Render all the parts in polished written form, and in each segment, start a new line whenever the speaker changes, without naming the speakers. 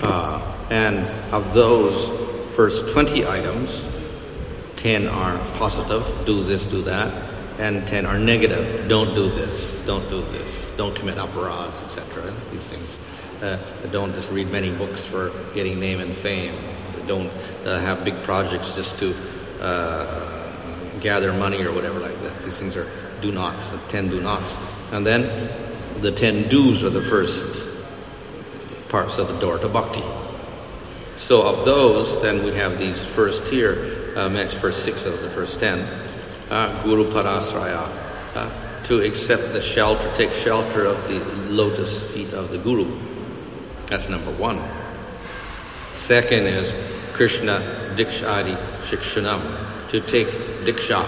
And of those first 20 items, 10 are positive, do this, do that, and 10 are negative, don't do this, don't commit aparadhas, etc. These things. Don't just read many books for getting name and fame. Don't have big projects just to gather money or whatever like that. These things are do-nots, 10 do-nots. And then the 10 do's are the first parts of the door to bhakti. So of those, then we have these first here, first 6 of the first 10. Guru Parasraya, to accept the shelter, take shelter of the lotus feet of the Guru. That's number 1. Second is Krishna Dikshadi Shikshanam, to take Diksha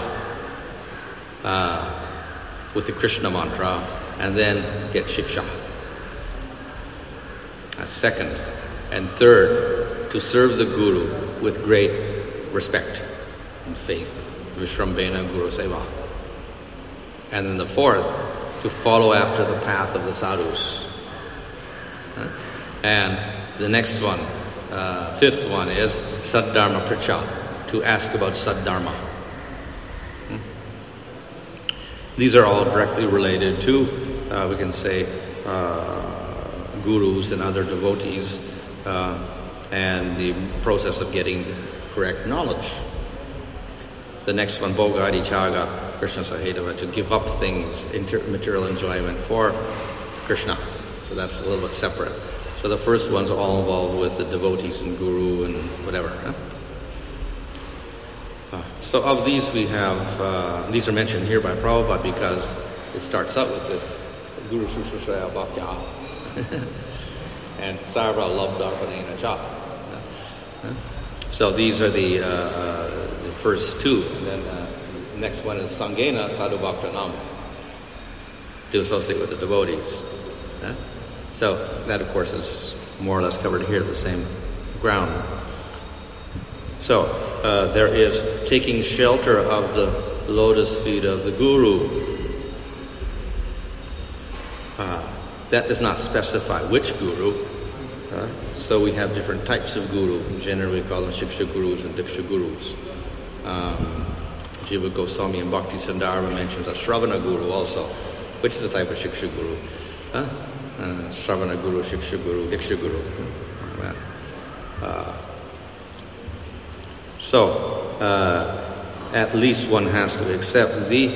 with the Krishna mantra and then get Shiksha. That's second. And third, to serve the Guru with great respect and faith. Vishrambena Guru Seva. And then the fourth, to follow after the path of the sadhus. And the next one, fifth one is Saddharma Pracha, to ask about Saddharma. These are all directly related to, we can say, gurus and other devotees and the process of getting correct knowledge. The next one, Bhogadi Chaga, Krishna Sahedava, to give up things, material enjoyment for Krishna. So that's a little bit separate. So the first one's all involved with the devotees and guru and whatever. So of these we have, these are mentioned here by Prabhupada because it starts out with this Guru Shushrushaya Bhaktya and Sarva Labdharpanena Cha. So these are the first two. And then the next one is Sangena Sadhu Bhaktanam, to associate with the devotees. So that, of course, is more or less covered here, the same ground. So there is taking shelter of the lotus feet of the Guru. That does not specify which Guru. So we have different types of Guru. Generally we call them Shiksha Gurus and Diksha Gurus. Jiva Goswami and Bhakti Sandarbha mentions a Shravana Guru also, which is a type of Shiksha Guru. Shravana Guru, Shiksha Guru, Diksha Guru. So, at least one has to accept the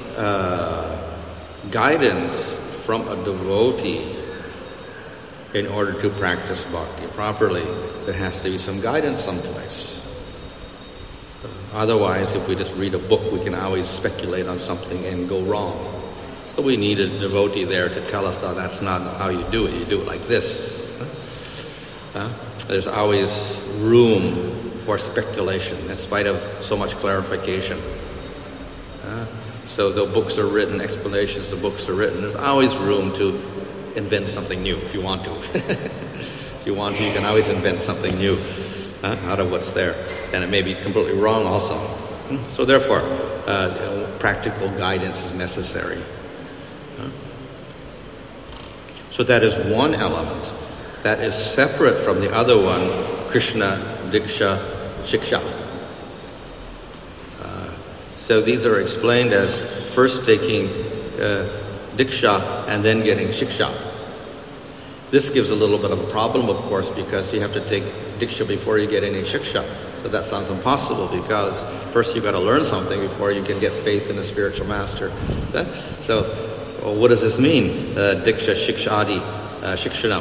guidance from a devotee in order to practice bhakti properly. There has to be some guidance someplace. Otherwise, if we just read a book, we can always speculate on something and go wrong. So we need a devotee there to tell us, that's not how you do it. You do it like this. There's always room for speculation in spite of so much clarification. So though books are written, explanations of books are written, there's always room to invent something new if you want to. If you want to, you can always invent something new out of what's there. And it may be completely wrong also. So therefore, practical guidance is necessary. So that is one element that is separate from the other one, Krishna, Diksha, Shiksha. So these are explained as first taking Diksha and then getting Shiksha. This gives a little bit of a problem, of course, because you have to take Diksha before you get any Shiksha. So that sounds impossible because first you've got to learn something before you can get faith in a spiritual master. So what does this mean? Diksha, Shikshadi, Shikshanam.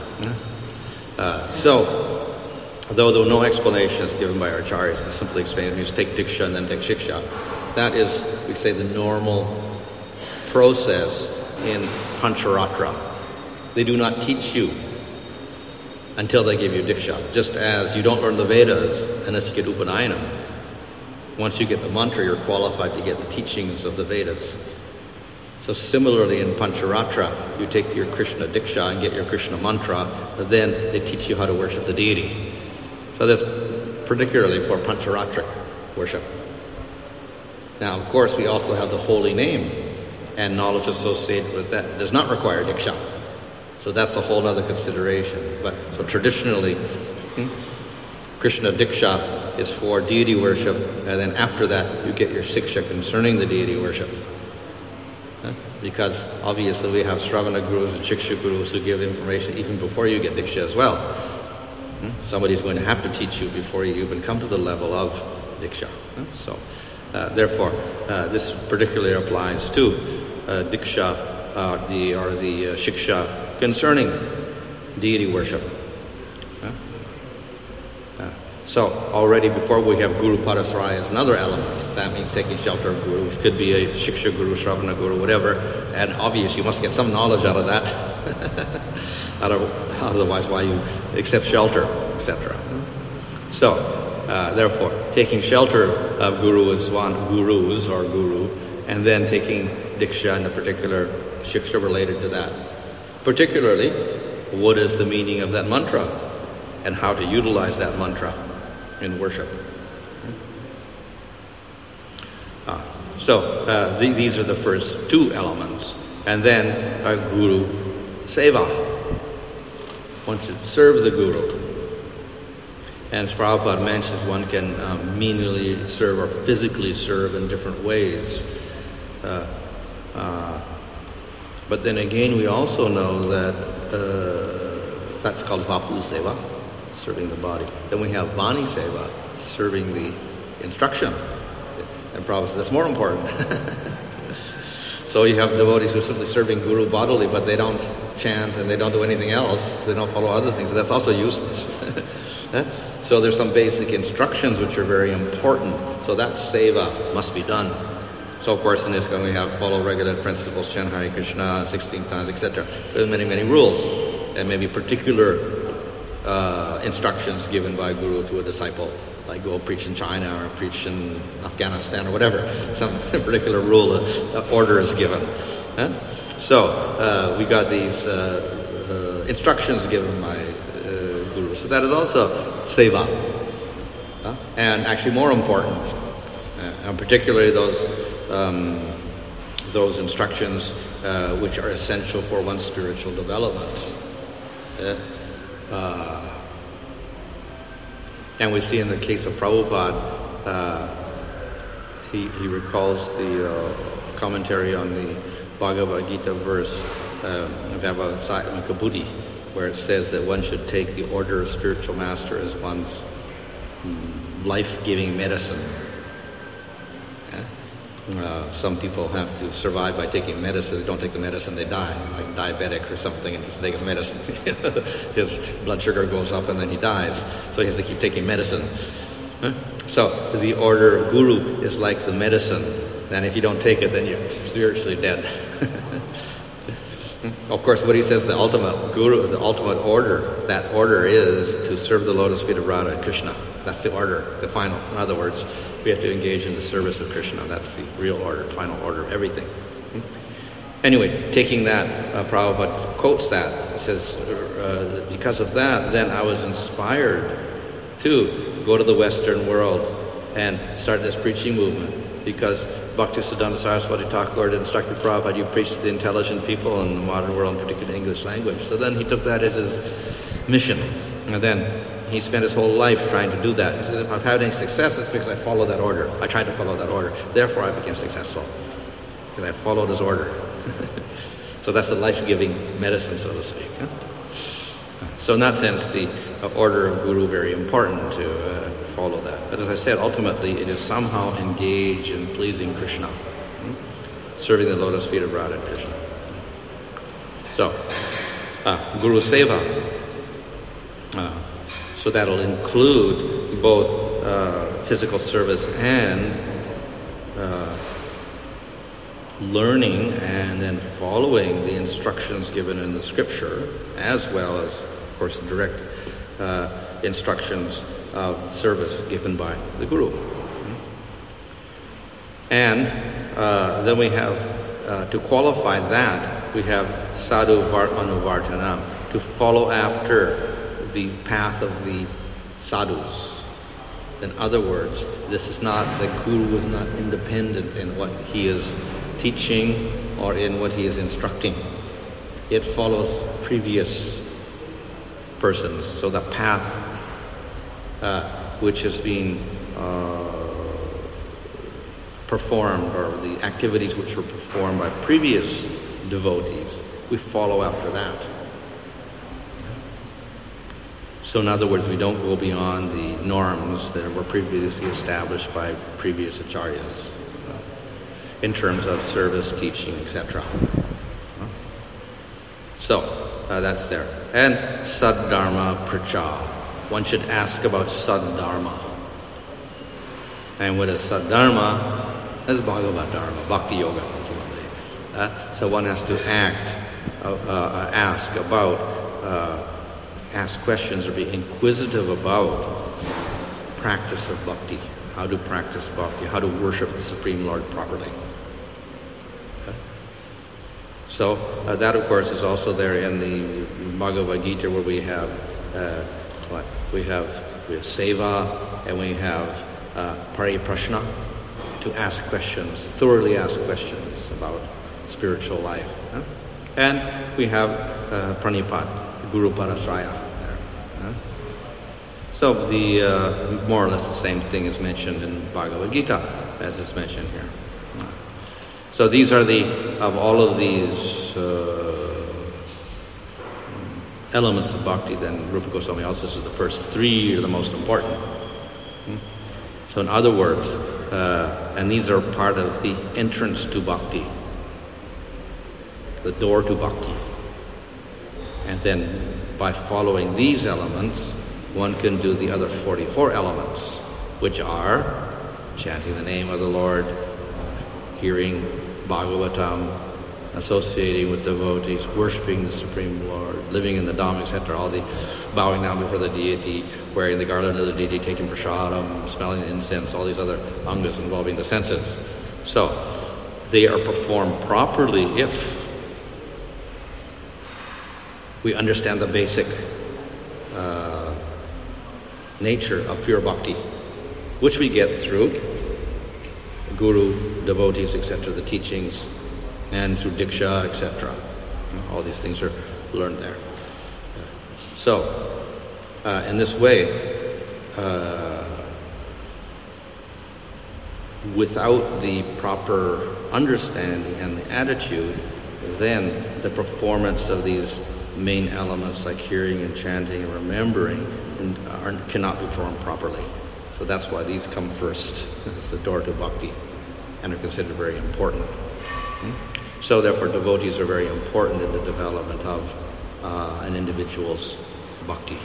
So, though no explanation is given by our acharyas, it's simply explained, you just take Diksha and then take Shiksha. That is, we say, the normal process in Pancharatra. They do not teach you until they give you Diksha. Just as you don't learn the Vedas unless you get Upanayana. Once you get the mantra, you're qualified to get the teachings of the Vedas. So similarly in Pancharatra, you take your Krishna Diksha and get your Krishna mantra, but then they teach you how to worship the deity. So that's particularly for Pancharatric worship. Now, of course, we also have the holy name, and knowledge associated with that does not require Diksha. So that's a whole other consideration. But so traditionally, Krishna Diksha is for deity worship, and then after that you get your Siksha concerning the deity worship. Because obviously we have Sravana Gurus and Shiksha Gurus who give information even before you get Diksha as well. Somebody's going to have to teach you before you even come to the level of Diksha. So therefore, this particularly applies to Diksha or the Shiksha concerning deity worship. So already before we have Guru Parasaraya as another element. That means taking shelter of Guru, which could be a Shiksha Guru, Sravana Guru, whatever. And obviously you must get some knowledge out of that. Otherwise why you accept shelter, etc. So, therefore, taking shelter of Guru is one, Gurus or Guru, and then taking Diksha and the particular Shiksha related to that. Particularly, what is the meaning of that mantra and how to utilize that mantra in worship. So these are the first two elements. And then Guru Seva. One should serve the Guru. And as Prabhupada mentions, one can menially serve or physically serve in different ways. But then again, we also know that that's called Vapu Seva, serving the body. Then we have Vani Seva, serving the instruction. And Prabhupada says that's more important. So you have devotees who are simply serving Guru bodily, but they don't chant and they don't do anything else. They don't follow other things. So that's also useless. So there's some basic instructions which are very important. So that seva must be done. So of course in this we have follow regular principles, chant Hare Krishna 16 times, etc. There's many, many rules. And maybe particular instructions given by Guru to a disciple, like go preach in China or preach in Afghanistan or whatever. Some particular rule, order is given. So we got these instructions given by Guru. So that is also seva. And actually more important, and particularly those instructions which are essential for one's spiritual development. And we see in the case of Prabhupada, he recalls the commentary on the Bhagavad Gita verse Vyavasayamika Buddhi, where it says that one should take the order of spiritual master as one's life-giving medicine. Some people have to survive by taking medicine. They don't take the medicine, they die, like diabetic or something, and doesn't take his medicine. His blood sugar goes up and then he dies. So he has to keep taking medicine. So the order of Guru is like the medicine. And if you don't take it, then you're spiritually dead. Of course, what he says, the ultimate Guru, the ultimate order, that order is to serve the lotus feet of Radha and Krishna. That's the order, the final. In other words, we have to engage in the service of Krishna. That's the real order, final order of everything. Anyway, taking that, Prabhupada quotes that. It says, because of that, then I was inspired to go to the Western world and start this preaching movement. Because Bhaktisiddhanta Saraswati Thakur instructed Prabhupada, you preach to the intelligent people in the modern world, in particular the English language. So then he took that as his mission. And then he spent his whole life trying to do that. He said, if I've had any success, it's because I followed that order. I tried to follow that order. Therefore, I became successful. Because I followed his order. So that's the life-giving medicine, so to speak. So in that sense, the order of Guru very important to follow that. But as I said, ultimately, it is somehow engaged in pleasing Krishna. Serving the lotus feet of Radha and Krishna. So, Guru Seva. So that'll include both physical service and learning and then following the instructions given in the scripture, as well as, of course, direct instructions of service given by the Guru. And then we have, to qualify that, we have sadhu anuvartanam, to follow after the path of the sadhus. In other words, this is not, the Guru is not independent in what he is teaching or in what he is instructing. it follows previous persons. So the path which has been performed, or the activities which were performed by previous devotees, we follow after that. So in other words, we don't go beyond the norms that were previously established by previous acharyas in terms of service, teaching, etc. So that's there. And Saddharma Prachar. One should ask about Saddharma. And what is Saddharma? That's Bhagavad Dharma, Bhakti Yoga. So one has to ask questions or be inquisitive about practice of bhakti, how to practice bhakti, how to worship the Supreme Lord properly. So that, of course, is also there in the Bhagavad Gita, where we have we have seva, and we have pariprashna, to ask questions, thoroughly ask questions about spiritual life. And we have pranipat, Guru Parasraya there. So the more or less the same thing is mentioned in Bhagavad Gita as is mentioned here. So these are of all of these elements of bhakti, then Rupa Goswami also says the first three are the most important. So in other words, and these are part of the entrance to bhakti, the door to bhakti. And then by following these elements, one can do the other 44 elements, which are chanting the name of the Lord, hearing Bhagavatam, associating with devotees, worshipping the Supreme Lord, living in the Dham, etc., all the bowing down before the deity, wearing the garland of the deity, taking prasadam, smelling the incense, all these other angas involving the senses. So they are performed properly if we understand the basic nature of pure bhakti, which we get through guru, devotees, etc., the teachings, and through diksha, etc. All these things are learned there. So, in this way, without the proper understanding and the attitude, then the performance of these main elements like hearing and chanting and remembering cannot be performed properly. So that's why these come first. It's the door to bhakti and are considered very important. So therefore devotees are very important in the development of an individual's bhakti.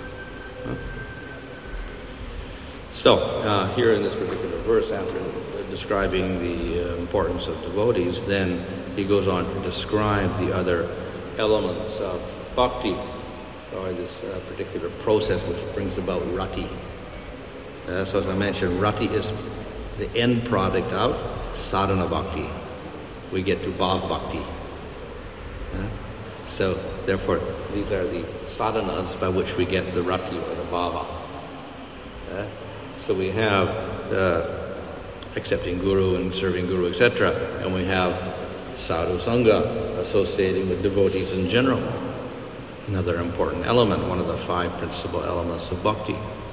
So here in this particular verse, after describing the importance of devotees, then he goes on to describe the other elements of bhakti, or this particular process which brings about rati. So as I mentioned, rati is the end product of sadhana bhakti. We get to bhav bhakti. So therefore, these are the sadhanas by which we get the rati or the bhava. So we have accepting guru and serving guru, etc., and we have sadhu sangha, associating with devotees in general. Another important element, one of the 5 principal elements of bhakti.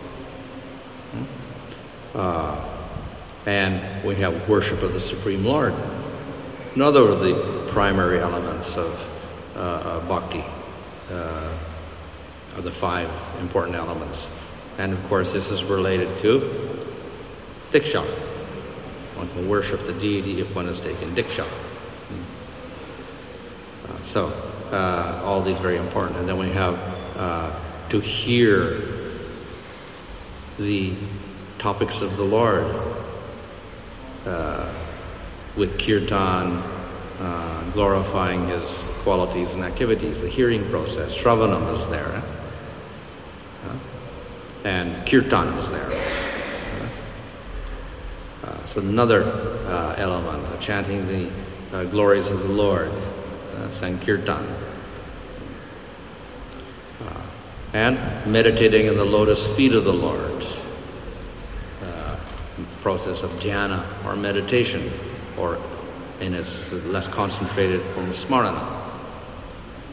And we have worship of the Supreme Lord. Another of the primary elements of bhakti, are the 5 important elements. And of course this is related to diksha. One can worship the deity if one has taken diksha. So all these very important. And then we have to hear the topics of the Lord with kirtan, glorifying His qualities and activities. The hearing process, Shravanam is there, and kirtan is there. So another element, chanting the glories of the Lord, Sankirtan. And meditating in the lotus feet of the Lord, process of dhyana or meditation, or in its less concentrated form, smarana.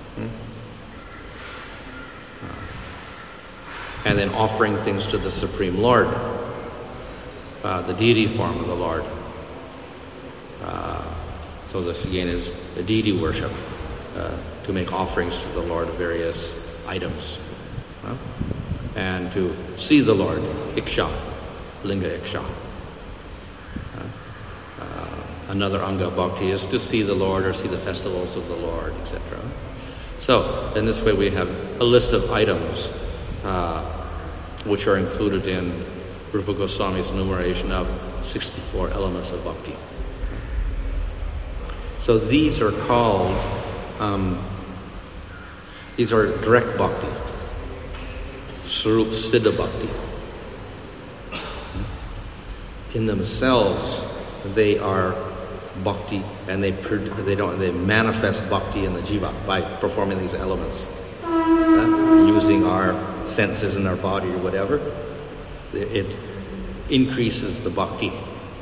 and then offering things to the Supreme Lord, the deity form of the Lord. So this again is the deity worship, to make offerings to the Lord of various items. And to see the Lord, Iksha, Linga Iksha. Another Anga Bhakti is to see the Lord or see the festivals of the Lord, etc. So, in this way we have a list of items which are included in Rupa Goswami's enumeration of 64 elements of Bhakti. So these are called, these are direct Bhakti, Swarup Siddha Bhakti. In themselves, they are Bhakti, and they manifest Bhakti in the jiva by performing these elements, using our senses in our body or whatever. It increases the Bhakti.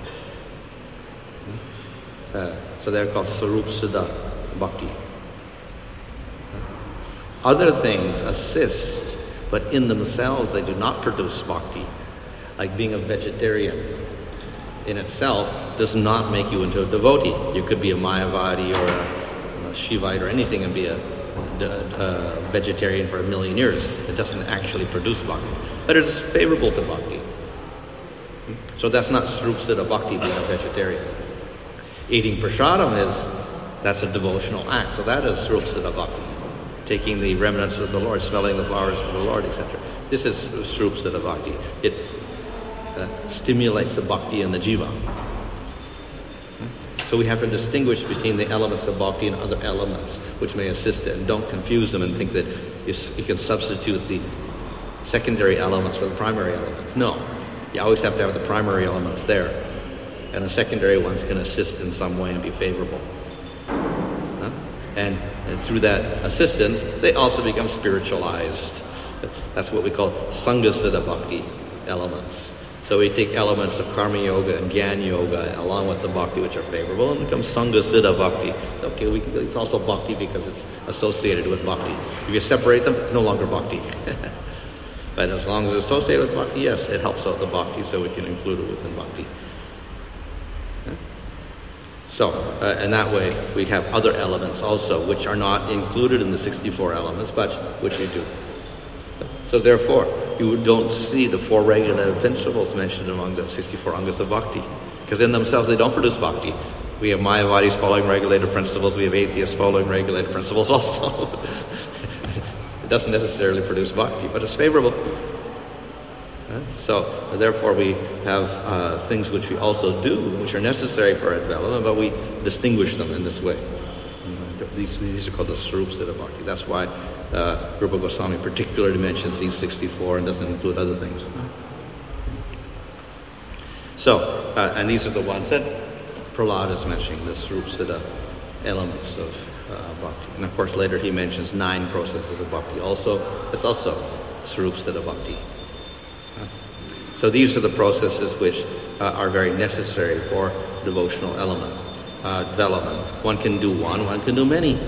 So they're called Swarup Siddha Bhakti. Other things assist, but in themselves they do not produce Bhakti. Like being a vegetarian in itself does not make you into a devotee. You could be a Mayavadi or a Shivite or anything and be a vegetarian for 1,000,000 years. It doesn't actually produce Bhakti. But it is favorable to Bhakti. So that's not Swarup Siddha Bhakti, being a vegetarian. Eating prasadam that's a devotional act. So that is Swarup Siddha Bhakti. Taking the remnants of the Lord, smelling the flowers of the Lord, etc. This is Swarup Siddha Bhakti. It stimulates the Bhakti in the jiva. So we have to distinguish between the elements of Bhakti and other elements which may assist it. And don't confuse them and think that you can substitute the secondary elements for the primary elements. No. You always have to have the primary elements there. And the secondary ones can assist in some way and be favorable. And through that assistance, they also become spiritualized. That's what we call Sangha Siddha Bhakti elements. So we take elements of Karma Yoga and Jnana Yoga along with the Bhakti which are favorable and become Sangha Siddha Bhakti. Okay, it's also Bhakti because it's associated with Bhakti. If you separate them, it's no longer Bhakti. But as long as it's associated with Bhakti, yes, it helps out the Bhakti, so we can include it within Bhakti. So, in that way, we have other elements also, which are not included in the 64 elements, but which we do. So therefore, you don't see the 4 regulative principles mentioned among the 64 angas of Bhakti, because in themselves they don't produce Bhakti. We have Mayavadis following regulative principles, we have atheists following regulative principles also. It doesn't necessarily produce Bhakti, but it's favorable. So, therefore, we have things which we also do, which are necessary for our development, but we distinguish them in this way. These are called the Swarup Siddha Bhakti. That's why Rupa Goswami particularly mentions these 64 and doesn't include other things. So, and these are the ones that Prahlad is mentioning, the Swarup Siddha elements of Bhakti. And of course, later he mentions 9 processes of Bhakti also. It's also Swarup Siddha Bhakti. So these are the processes which are very necessary for devotional development. One can do one can do many.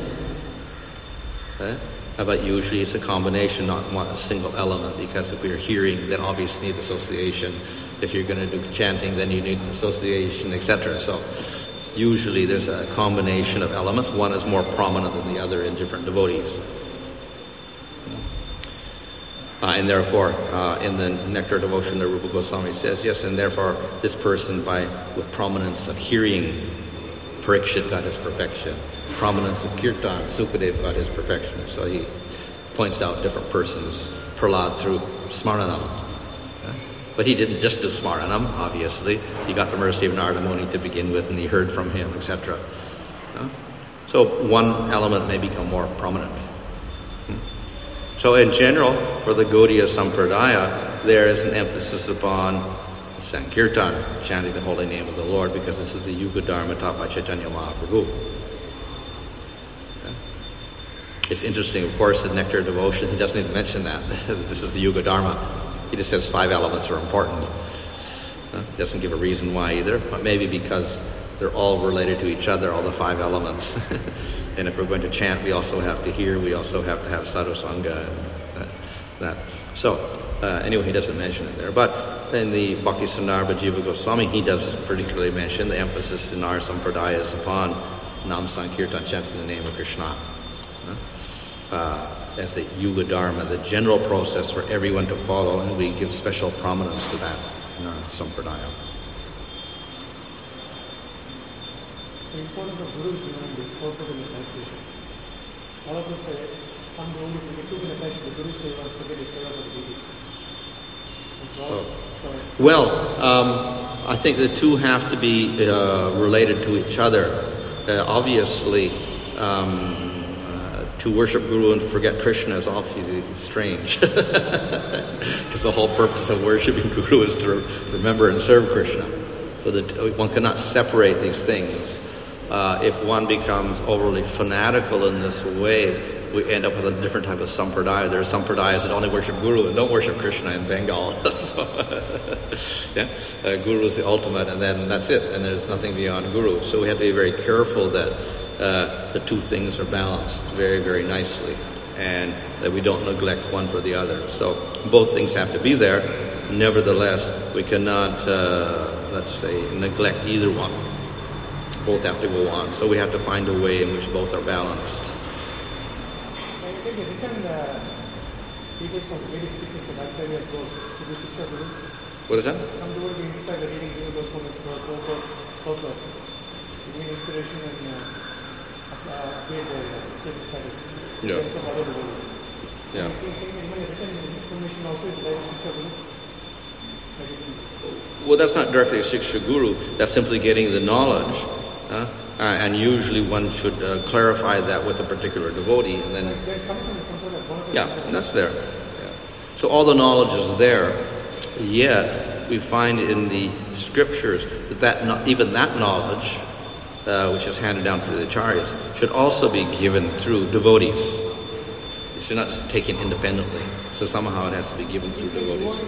But usually it's a combination, not a single element, because if we're hearing, then obviously you need association. If you're going to do chanting, then you need association, etc. So usually there's a combination of elements. One is more prominent than the other in different devotees. And therefore, in the Nectar Devotion, the Rupa Goswami says, yes, and therefore this person, with prominence of hearing, Parikshit got his perfection. Prominence of Kirtan, Sukadev got his perfection. So he points out different persons, Prahlad through Smaranam. But he didn't just do Smaranam, obviously. He got the mercy of Narada Muni to begin with, and he heard from him, etc. So one element may become more prominent. So in general, for the Gaudiya Sampradaya, there is an emphasis upon Sankirtan, chanting the holy name of the Lord, because this is the Yuga Dharma taught by Chaitanya Mahaprabhu. It's interesting, of course, in Nectar Devotion, he doesn't even mention that. This is the Yuga Dharma. He just says 5 elements are important. Doesn't give a reason why either, but maybe because they're all related to each other, all the 5 elements. And if we're going to chant, we also have to hear, we also have to have sadhu sangha. that. So, anyway, he doesn't mention it there. But in the Bhakti Sandarbha Jiva Goswami, he does particularly mention the emphasis in our sampradaya is upon Nam Sankirtan, chanting the name of Krishna. As the Yuga Dharma, the general process for everyone to follow, and we give special prominence to that in our sampradaya.
The importance of Guru is behind this purport in the translation. All of us say, some Guru, if we get too much attached to the Guru Seva, forget his Seva for the deities.
Well, I think the two have to be related to each other. Obviously, to worship Guru and forget Krishna is obviously strange. Because the whole purpose of worshiping Guru is to remember and serve Krishna. So that one cannot separate these things. If one becomes overly fanatical in this way, we end up with a different type of sampradaya. There are sampradayas that only worship Guru and don't worship Krishna in Bengal. Guru is the ultimate, and then that's it, and there's nothing beyond Guru. So we have to be very careful that the two things are balanced very, very nicely, and that we don't neglect one for the other. So both things have to be there. Nevertheless, we cannot, neglect either one. Both have to go on. So we have to find a way in which both are balanced. What is that?
Some Guru be inspired reading Guru Goswami's folklore. You need inspiration and create their status.
Yeah.
From other devotees.
Yeah.
Written information also is like Shiksha Guru.
Well, that's not directly a Shiksha Guru. That's simply getting the knowledge. And usually one should clarify that with a particular devotee. And then, and that's there. Yeah. So all the knowledge is there. Yet we find in the scriptures that even that knowledge, which is handed down through the acharyas, should also be given through devotees. It's not just taken independently. So somehow it has to be given through devotees.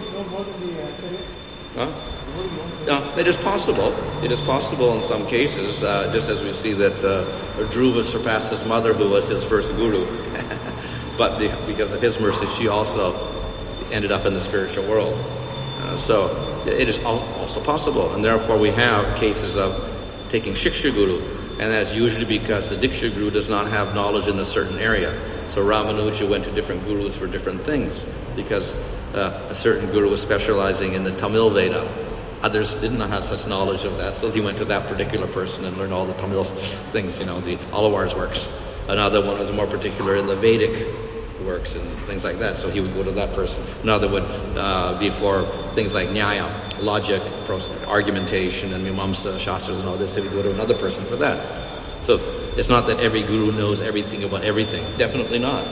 It is possible. It is possible in some cases, just as we see that Dhruva surpassed his mother, who was his first guru. But because of his mercy, she also ended up in the spiritual world. So it is also possible. And therefore we have cases of taking Shiksha Guru, and that's usually because the Diksha Guru does not have knowledge in a certain area. So Ramanuja went to different gurus for different things, because a certain guru was specializing in the Tamil Veda. Others did not have such knowledge of that, so he went to that particular person and learned all the Tamil things, the Alawar's works. Another one was more particular in the Vedic works and things like that, so he would go to that person. Another would be for things like Nyaya, logic, argumentation, and Mimamsa, Shastras and all this, he would go to another person for that. So it's not that every guru knows everything about everything. Definitely not.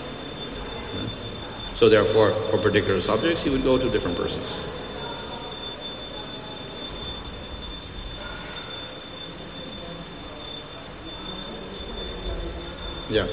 So therefore, for particular subjects, he would go to different persons. Yeah.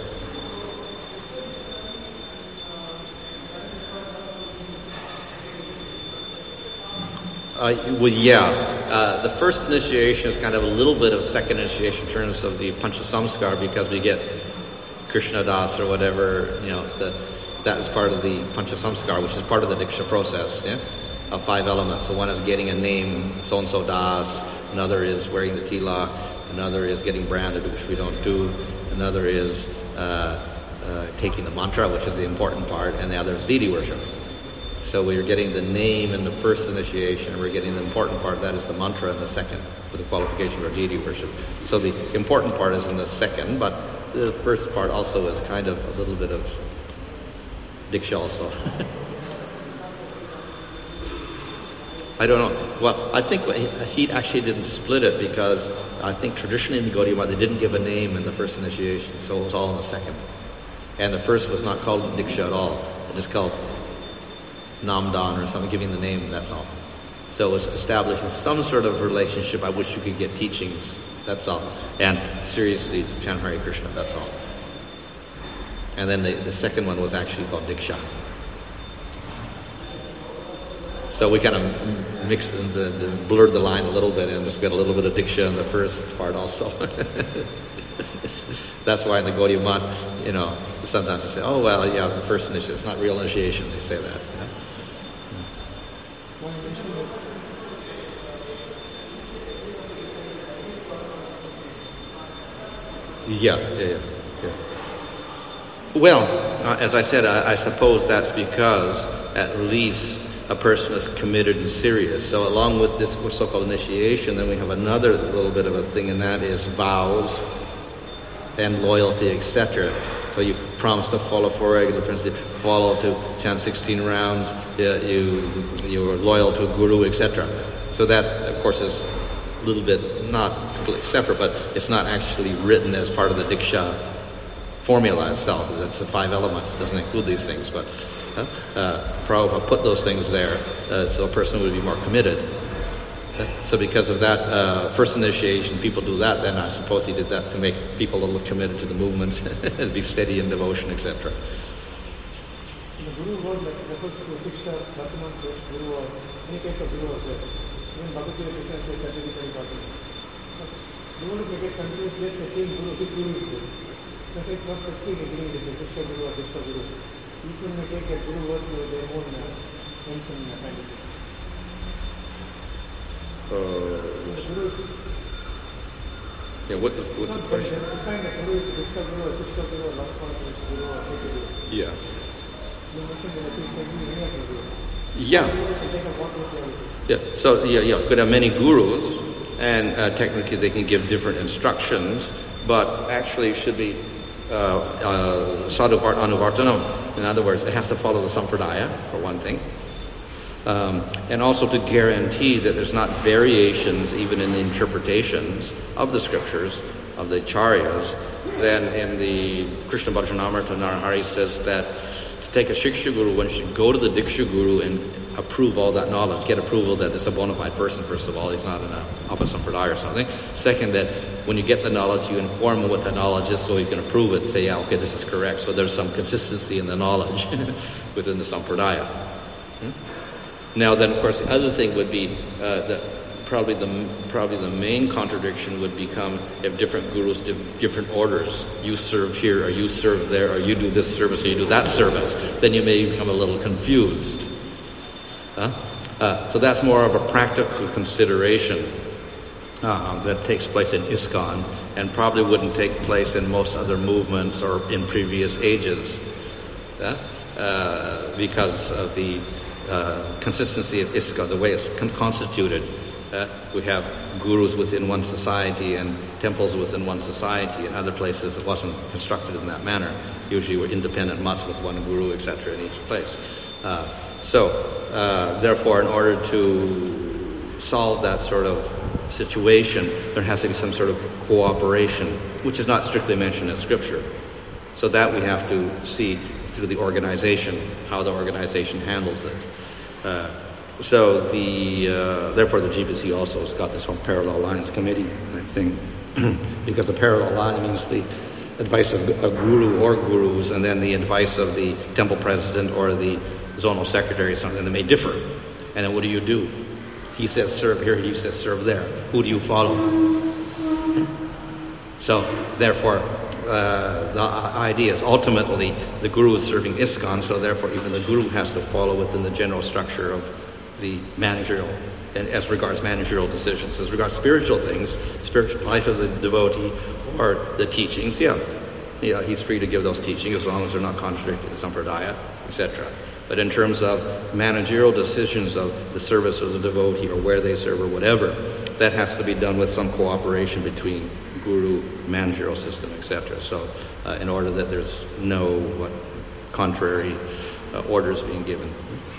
The first initiation is kind of a little bit of second initiation in terms of the Panchasamskar, because we get Krishna Das or whatever, that is part of the Panchasamskar, which is part of the Diksha process, of 5 elements. So one is getting a name, so-and-so Das, another is wearing the tilak, another is getting branded, which we don't do, another is taking the mantra, which is the important part, and the other is deity worship. So we're getting the name in the first initiation, and we're getting the important part, that is the mantra, in the second, with the qualification for deity worship. So the important part is in the second, but the first part also is kind of a little bit of Diksha also. I don't know. Well, I think he actually didn't split it, because I think traditionally in the Gaudiya Math, they didn't give a name in the first initiation, so it was all in the second. And the first was not called Diksha at all. It was called Namdan or something, giving the name, that's all. So it was establishing some sort of relationship by which you could get teachings, that's all. And seriously, chant Hare Krishna, that's all. And then the second one was actually called Diksha. So we kind of mixed blurred the line a little bit, and just got a little bit of Diksha in the first part also. That's why in the Gaudiya Math, sometimes they say, oh, well, yeah, the first initiation, it's not real initiation. They say that. Yeah. Well, as I said, I suppose that's because at least a person is committed and serious. So along with this so-called initiation, then we have another little bit of a thing, and that is vows and loyalty, etc. So you promise to follow 4 regular principles, follow to chant 16 rounds, you're loyal to a guru, etc. So that, of course, is a little bit not completely separate, but it's not actually written as part of the Diksha formula itself. That's the 5 elements. It doesn't include these things, but Prabhupada put those things there so a person would be more committed. So because of that first initiation, people do that, then I suppose he did that to make people a little committed to the movement and be steady in devotion, etc.
The Guru word refers to Diksha, Bhaktiman, Guru, or any case of Guru as well. Even Bhagavad Gita says categorically important. You want to get confused, just the same Guru, which Guru is this? That is not specifically agreeing this is Diksha Guru or Diksha Guru. Each one may take that Guru word to their own names and identities.
What's the question?
Define that Guru is Diksha Guru or Diksha Guru or Lakshmana Guru or Keke Guru.
Yeah.
You mentioned that it can be any of the Guru.
Yeah. So could have many gurus, and technically they can give different instructions, but actually it should be sadhuvart anuvartanam. In other words, it has to follow the sampradaya, for one thing. And also to guarantee that there's not variations even in the interpretations of the scriptures, of the acharyas. Then in the Krishna Bhajanamrita, Narahari says that to take a Shiksha Guru, one should go to the Diksha Guru and approve all that knowledge, get approval that it's a bona fide person, first of all, he's not in a Apasampradaya or something. Second, that when you get the knowledge, you inform him what the knowledge is so he can approve it and say, yeah, okay, this is correct. So there's some consistency in the knowledge within the Sampradaya. Now then, of course, the other thing would be probably the main contradiction would become if different gurus do different orders. You serve here, or you serve there, or you do this service, or you do that service. Then you may become a little confused. So that's more of a practical consideration that takes place in ISKCON and probably wouldn't take place in most other movements or in previous ages because of the consistency of ISKCON, the way it's constituted. We have gurus within one society and temples within one society. In other places it wasn't constructed in that manner. Usually we're independent mutts with one guru, etc. in each place. Therefore, in order to solve that sort of situation, there has to be some sort of cooperation, which is not strictly mentioned in Scripture. So that we have to see through the organization, how the organization handles it. Therefore the GBC also has got this whole Parallel Alliance Committee type thing, because the Parallel Alliance means the advice of a guru or gurus, and then the advice of the temple president or the zonal secretary, something that may differ. And then what do? He says serve here, he says serve there. Who do you follow? So therefore, the idea is ultimately the guru is serving ISKCON, so therefore even the guru has to follow within the general structure of the managerial, and as regards managerial decisions. As regards spiritual things, spiritual life of the devotee or the teachings, he's free to give those teachings as long as they're not contradicting the sampradaya, etc. But in terms of managerial decisions of the service of the devotee or where they serve or whatever, that has to be done with some cooperation between guru, managerial system, etc. So in order that there's no contrary orders being given.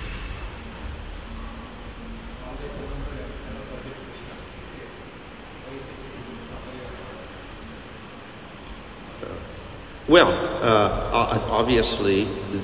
Obviously,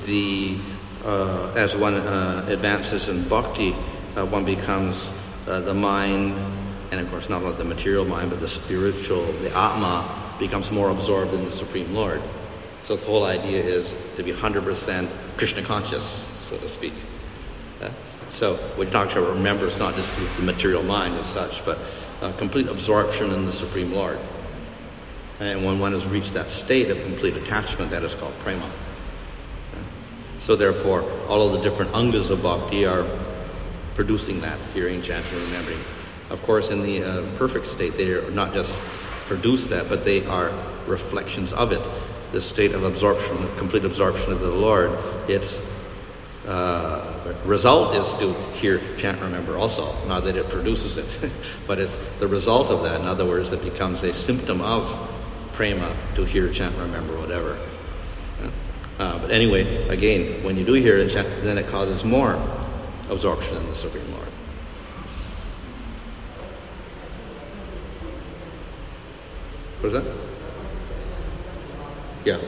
as one advances in bhakti, one becomes the mind, and of course not only the material mind, but the spiritual, the Atma, becomes more absorbed in the Supreme Lord. So the whole idea is to be 100% Krishna conscious, so to speak. So what you're talking about, remember, it's not just the material mind as such, but complete absorption in the Supreme Lord. And when one has reached that state of complete attachment, that is called prema. So therefore, all of the different angas of bhakti are producing that, hearing, chanting, remembering. Of course, in the perfect state, they are not just produce that, but they are reflections of it. The state of absorption, complete absorption of the Lord, its result is to hear, chant, remember also. Not that it produces it, but it's the result of that. In other words, it becomes a symptom of prema, to hear, chant, remember, whatever. But anyway, again, when you do hear and chant, then it causes more absorption in the Supreme Lord. What is that? Yeah.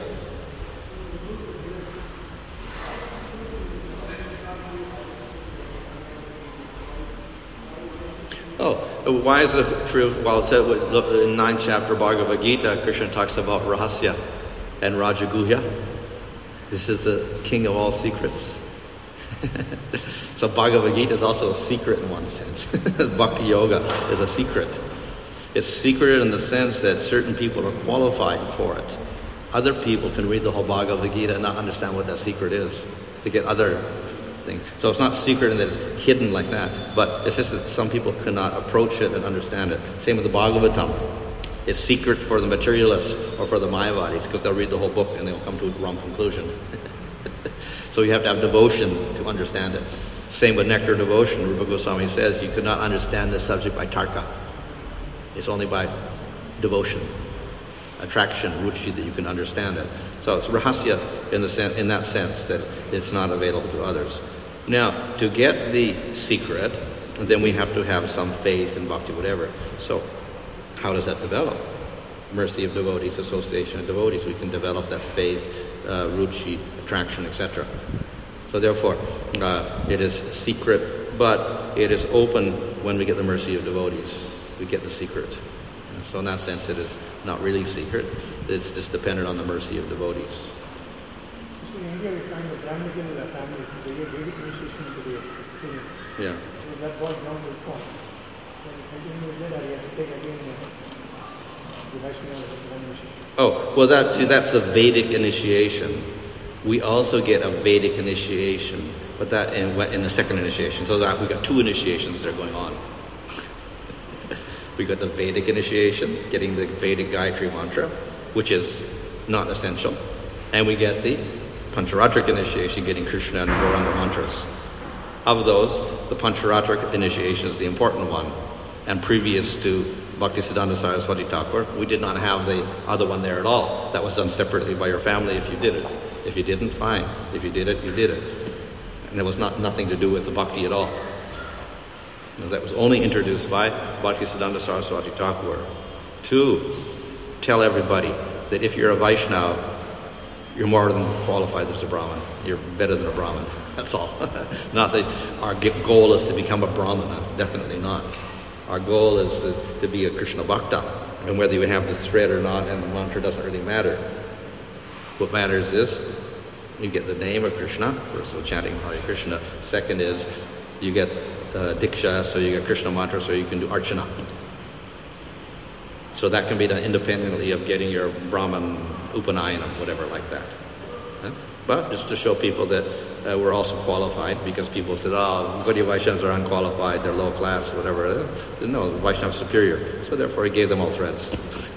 Oh, why is it true? Well, it said in 9th chapter Bhagavad Gita, Krishna talks about Rahasya and Rajaguhya. This is the king of all secrets. So Bhagavad Gita is also a secret in one sense. Bhakti Yoga is a secret. It's secret in the sense that certain people are qualified for it. Other people can read the whole Bhagavad Gita and not understand what that secret is. They get other things. So it's not secret in that it's hidden like that. But it's just that some people cannot approach it and understand it. Same with the Bhagavatam. It's secret for the materialists or for the Mayavadis because they'll read the whole book and they'll come to a wrong conclusion. So you have to have devotion to understand it. Same with nectar devotion. Rupa Goswami says you could not understand this subject by tarka. It's only by devotion, attraction, ruchi, that you can understand it. So it's rahasya in that sense that it's not available to others. Now, to get the secret, then we have to have some faith in bhakti, whatever. So how does that develop? Mercy of devotees, association of devotees. We can develop that faith, ruchi, attraction, etc. So therefore, it is secret, but it is open when we get the mercy of devotees. We get the secret. So in that sense, it is not really secret. It's just dependent on the mercy of devotees.
So in India, we find the Brahminical families, they get Vedic initiation into the children.
Yeah.
So that was down this form. When you continue with that, you have to take again the Vaishnava initiation.
Oh, well, that's the Vedic initiation. We also get a Vedic initiation, but that in the second initiation. So that we got two initiations that are going on. We got the Vedic initiation, getting the Vedic Gayatri mantra, which is not essential. And we get the Pancharatric initiation, getting Krishna and Gauranga mantras. Of those, the Pancharatric initiation is the important one. And previous to Bhaktisiddhanta Saraswati Thakur, we did not have the other one there at all. That was done separately by your family if you did it. If you didn't, fine. If you did it, you did it. And it was nothing to do with the bhakti at all. That was only introduced by Bhaktisiddhanta Saraswati Thakur to tell everybody that if you're a Vaishnava, you're more than qualified as a Brahmin. You're better than a Brahmin. That's all. Not that our goal is to become a Brahmana. Definitely not. Our goal is to be a Krishna Bhakta. And whether you have the thread or not and the mantra doesn't really matter. What matters is you get the name of Krishna. First of all, chanting Hare Krishna. Second is you get Diksha, so you get Krishna mantra, so you can do Archana. So that can be done independently of getting your Brahman Upanayana, whatever like that. But just to show people that we're also qualified, because people said, oh, Gaudiya Vaishnavas are unqualified, they're low class, whatever. No, Vaishnava is superior. So therefore he gave them all threads.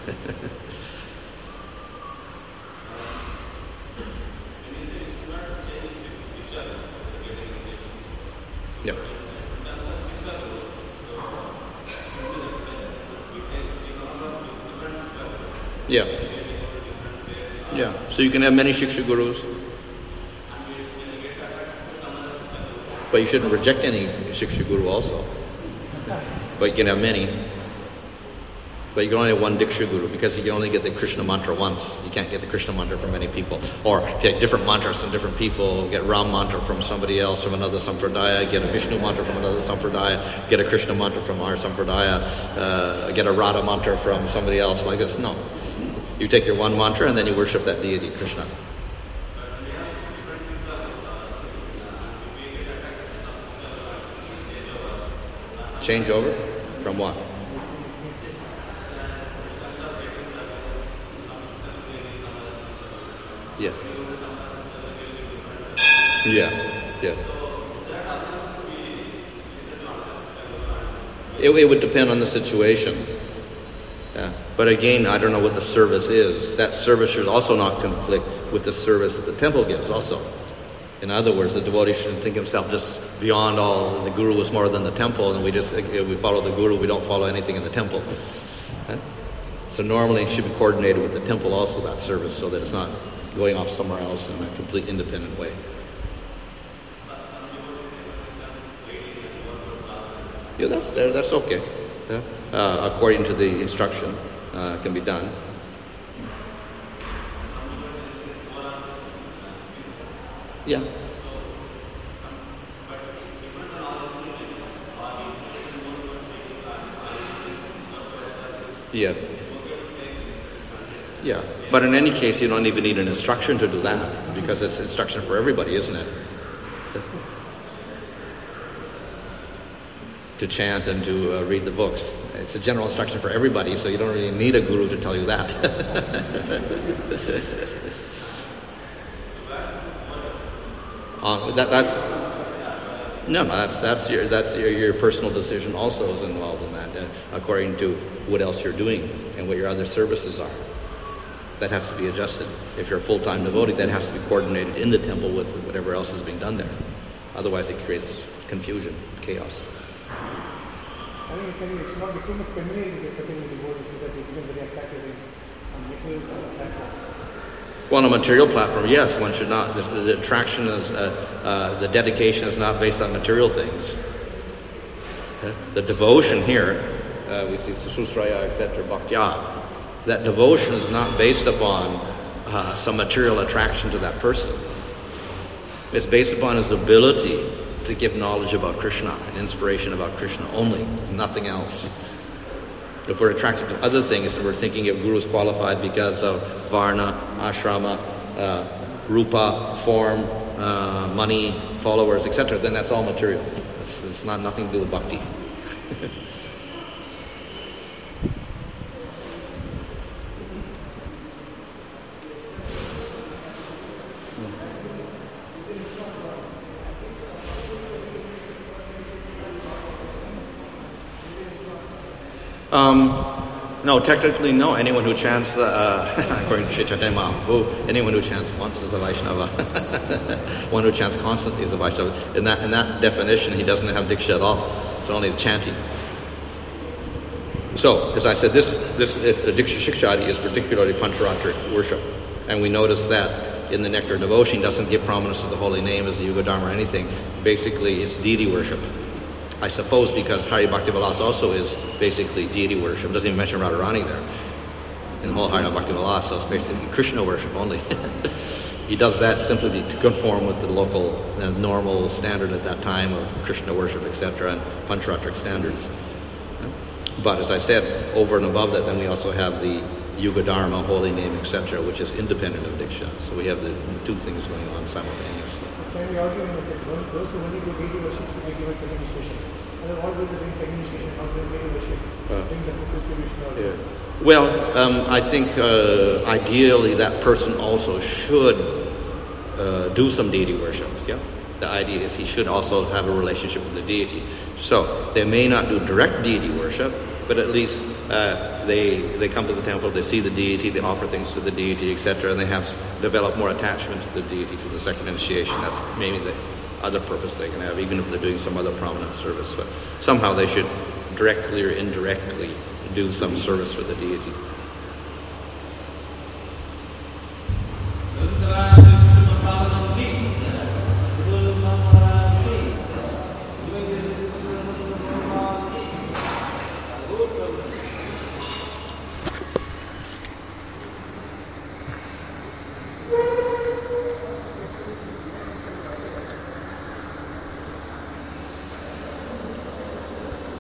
Yep. Yeah. Yeah. So you can have many Shiksha Gurus. But you shouldn't reject any Shiksha Guru also. But you can have many. But you can only have one Diksha Guru because you can only get the Krishna mantra once. You can't get the Krishna mantra from many people. Or take different mantras from different people. Get Ram mantra from somebody else, from another sampradaya. Get a Vishnu mantra from another sampradaya. Get a Krishna mantra from our sampradaya. Get a Radha mantra from somebody else like this. No. You take your one mantra and then you worship that deity, Krishna. Change over? From what? Yeah, yeah. It would depend on the situation. Yeah. But again, I don't know what the service is. That service should also not conflict with the service that the temple gives also. In other words, the devotee shouldn't think himself just beyond all. The guru was more than the temple, and we follow the guru, we don't follow anything in the temple. Right? So normally it should be coordinated with the temple also, that service, so that it's not going off somewhere else in a complete independent way. Yeah, that's okay. Yeah. According to the instruction, can be done. Yeah. Yeah. Yeah. But in any case, you don't even need an instruction to do that, because it's instruction for everybody, isn't it? To chant and to read the books. It's a general instruction for everybody, so you don't really need a guru to tell you that. That's your personal decision also is involved in that, according to what else you're doing and what your other services are. That has to be adjusted. If you're a full-time devotee, that has to be coordinated in the temple with whatever else is being done there. Otherwise, it creates confusion, chaos.
I think it's not too much familiar with the devotees so that they become very attractive on material platform.
Well, on a material platform, yes, one should not. The attraction is, the dedication is not based on material things. The devotion here, we see Susraya, etc., Bhaktya. That devotion is not based upon some material attraction to that person. It's based upon his ability to give knowledge about Krishna and inspiration about Krishna only, nothing else. If we're attracted to other things and we're thinking if Guru is qualified because of Varna, Ashrama, Rupa, form, money, followers, etc., then that's all material. It's not nothing to do with bhakti. No, technically no. Anyone who chants, according to Chaitanya Mahaprabhu, anyone who chants once is a Vaishnava. One who chants constantly is a Vaishnava. In that definition, he doesn't have diksha at all. It's only the chanting. So, as I said, this if the diksha shikshadi is particularly pancharatric worship, and we notice that in the Nectar Devotion doesn't give prominence to the holy name as the Yuga Dharma or anything. Basically, it's deity worship. I suppose because Hari Bhakti Vilas also is basically deity worship. It doesn't even mention Radharani there. In the whole Hari Bhakti Vilas, so it's basically Krishna worship only. He does that simply to conform with the local normal standard at that time of Krishna worship, etc., and Pancharatric standards. But as I said, over and above that, then we also have the Yuga Dharma, holy name, etc., which is independent of Diksha. So we have the two things going on simultaneously.
Can we argue that those who only do deity worship should be given second initiation? And all those who bring second initiation, not doing deity worship, bring the book distribution or
Well, I think ideally that person also should do some deity worship. Yeah, the idea is he should also have a relationship with the deity. So they may not do direct deity worship, but at least they come to the temple, they see the deity, they offer things to the deity, etc., and they have developed more attachment to the deity for the second initiation. That's maybe the other purpose they can have, even if they're doing some other prominent service. But somehow they should directly or indirectly do some service for the deity.